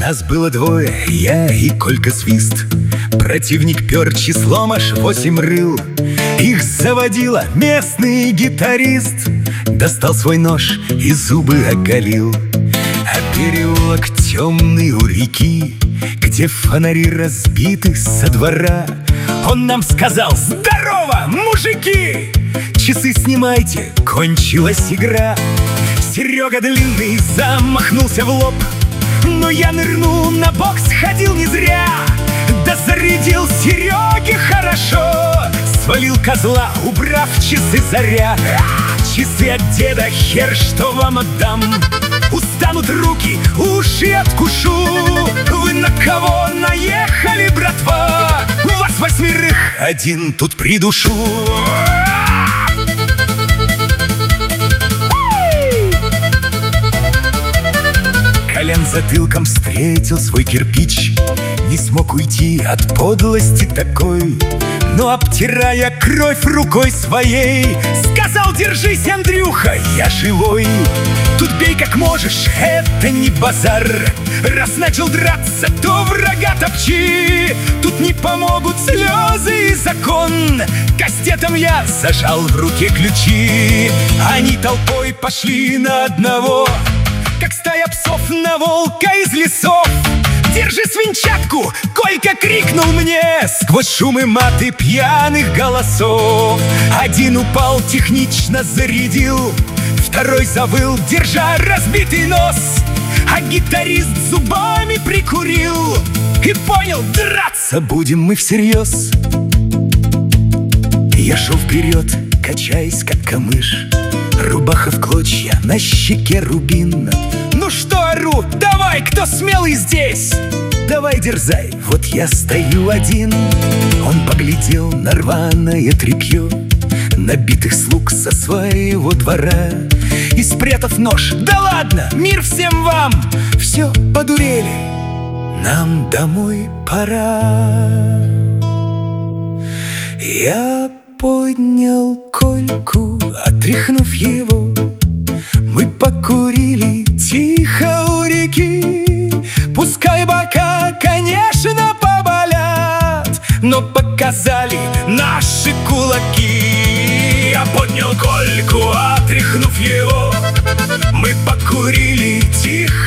Нас было двое, я и Колька Свист. Противник пер числом аж 8 рыл. Их заводила местный гитарист. Достал свой нож и зубы оголил. А переулок темный у реки, где фонари разбиты со двора. Он нам сказал: здорово, мужики! Часы снимайте, кончилась игра. Серега длинный замахнулся в лоб, но я нырнул на бок, сходил не зря. Да зарядил Сереге хорошо, свалил козла, убрав часы заря. Часы от деда, хер что вам отдам. Устанут руки, уши откушу. Вы на кого наехали, братва? Вас 8, один тут придушу. Колян затылком встретил свой кирпич, не смог уйти от подлости такой, но, обтирая кровь рукой своей, сказал: держись, Андрюха, я живой. Тут бей как можешь, это не базар. Раз начал драться, то врага топчи. Тут не помогут слезы и закон. Кастетом я зажал в руке ключи. Они толпой пошли на одного, как стая псов на волка из лесов. Держи свинчатку, Колька крикнул мне сквозь шум и маты пьяных голосов. Один упал, технично зарядил, второй завыл, держа разбитый нос. А гитарист зубами прикурил и понял: драться будем мы всерьез. Я шел вперед, качаясь как камыш, рубаха в клочья, на щеке рубин. Ну что, ору, давай, кто смелый здесь? Давай, дерзай, вот я стою один. Он поглядел на рваное тряпье набитых слуг со своего двора и, спрятав нож: да ладно, мир всем вам! Все, подурели, нам домой пора. Я поднял Кольку, отряхнув его. Мы покурили тихо у реки. Пускай бока, конечно, поболят, но показали наши кулаки. Я поднял Кольку, отряхнув его. Мы покурили тихо